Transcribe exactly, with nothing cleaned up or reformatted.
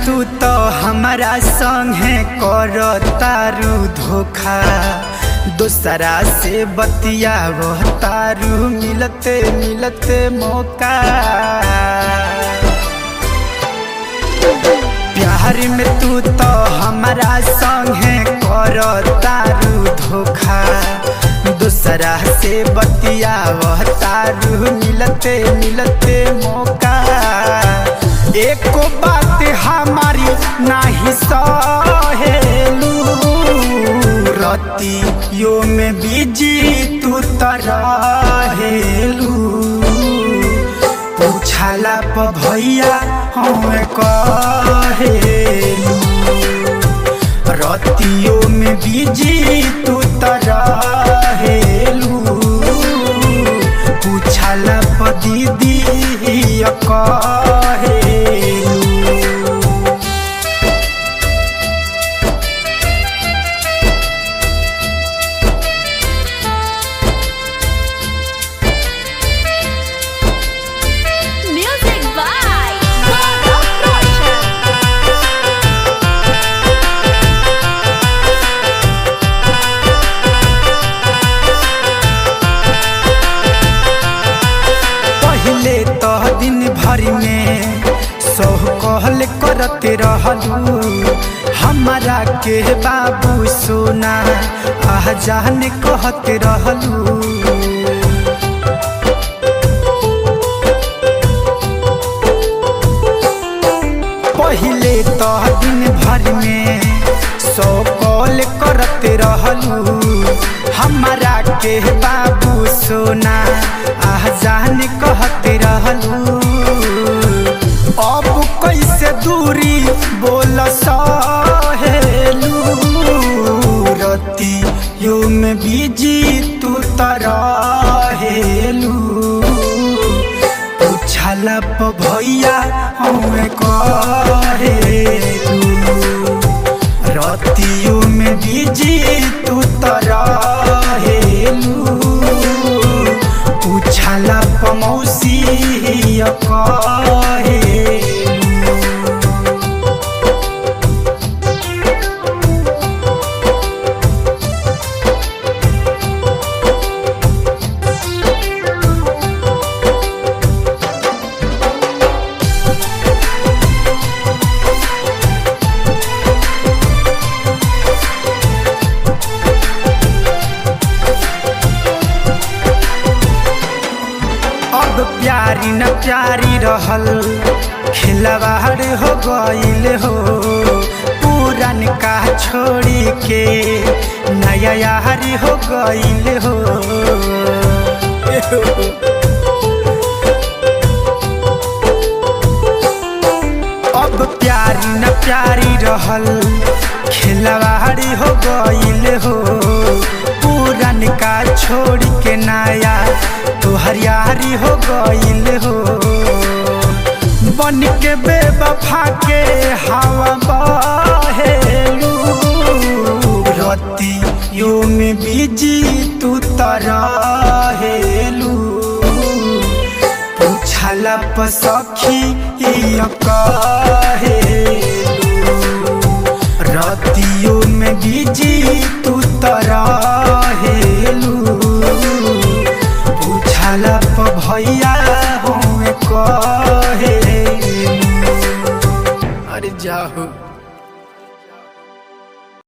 तू तो हमारा संगे कर तारू धोखा, दूसरा से बतियावो तारू मिलते मिलते मौका। प्यार में तू तो हमारा संगे कर तारू धोखा, दूसरा से बतियावो तारू मिलते मिलते मौका। एको बात हमारी नाही सहेलू, रतियों में बिजी तू तरहेलू। पूछला प भैया हमें कहेलू, रतियों में बिजी तू तरहेलू। पूछला प दीदी कहेलू। दिन भर में सौ कहल करते रहलू, हमारा के बाबू सोना आह जान कहते रहलू। पहले तो दिन भर में सौ कॉल करते रहलू, हमारा के बाबू सोना आह जान कहते रहलू। अब कैसे दूरी बोल सहेलू, रतियों में बिजी तू तरहेलू। पूछला प भैया हमें कहेलू, रतियों में बिजी तू तरहेलू। पूछला प मौसी कहेलू। प्यारी न प्यारी रहल खिलवाड़ हो गईल हो, पुरान का छोड़ी के नया यारी हो गईल हो। अब प्यारी न प्यारी रहल खिलवाड़ हो गईल हो, पुरान का छोड़ी के नया तोहर यारी हो गईल हो। बन के बेवफा के हवा बहेलू, रतियों में बिजी तू तरहेलू। पूछला प सखी कहेलू, रतियों में बिजी तू तरहेलू। पूछला प भैया हमें कहेलू। अरे जाओ।